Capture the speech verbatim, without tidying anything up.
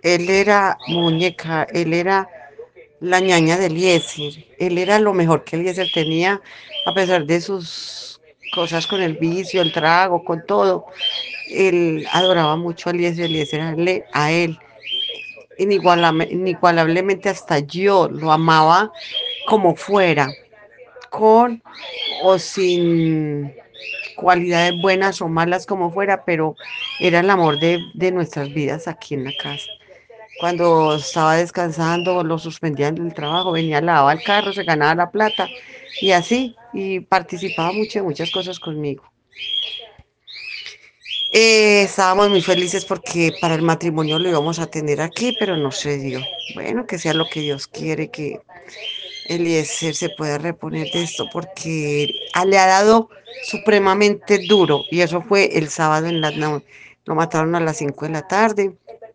él era muñeca, él era la ñaña de Eliezer, él era lo mejor que Eliezer tenía, a pesar de sus cosas con el vicio, el trago, con todo. Él adoraba mucho a Eliezer, Eliezer a él, a él. Inigualame- inigualablemente hasta yo lo amaba como fuera, con o sin cualidades buenas o malas como fuera, pero era el amor de, de nuestras vidas aquí en la casa. Cuando estaba descansando, lo suspendían del trabajo, venía, lavaba el carro, se ganaba la plata y así, y participaba mucho en muchas cosas conmigo. Eh, estábamos muy felices porque para el matrimonio lo íbamos a tener aquí, pero no se dio. Bueno, que sea lo que Dios quiere, que Eliezer se pueda reponer de esto, porque a- le ha dado supremamente duro, y eso fue el sábado en la no- lo mataron a las cinco de la tarde.